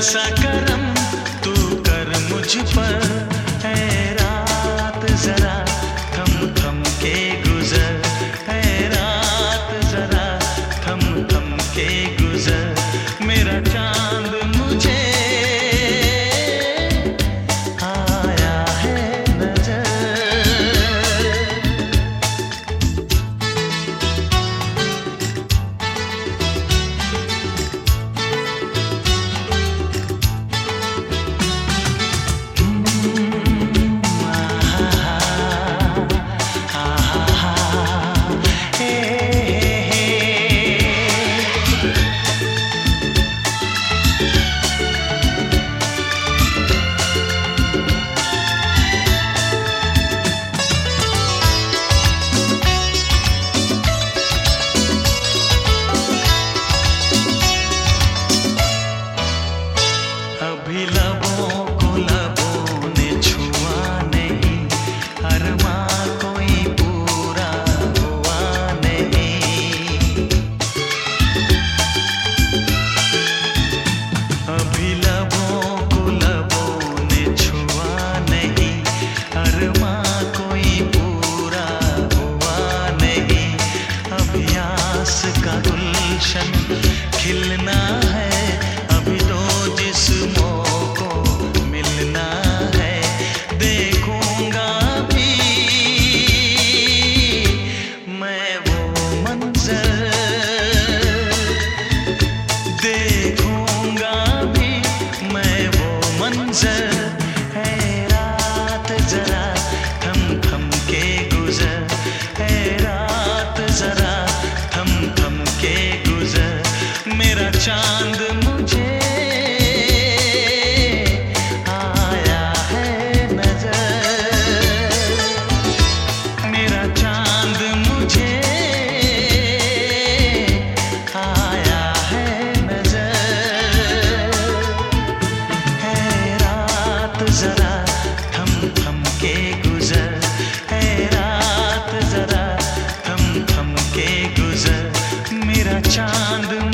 सा करम तू कर मुझ पर, है रात जरा थम थम के गुजर, है रात जरा थम थम के गुजर। मेरा चांद मुझे आया है नजर। अभी लबों को लबों ने छुआ नहीं, अरमां कोई पूरा हुआ नहीं। अभी लबों को लबों ने छुआ नहीं, अरमां कोई पूरा हुआ नहीं। अभी आस का गुलशन खिलना है, अभी तो जिस्मों को मिलना है। देखूंगा भी मैं वो मंजर, देखूंगा भी मैं वो मंजर। है रात जरा थम थम के गुजर, है रात जरा थम थम के गुजर। मेरा चांद मुझे आया है नजर, मेरा चांद मुझे आया है नजर। है रात जरा थम थम के गुजर, है रात जरा थम थम के गुजर। मेरा चांद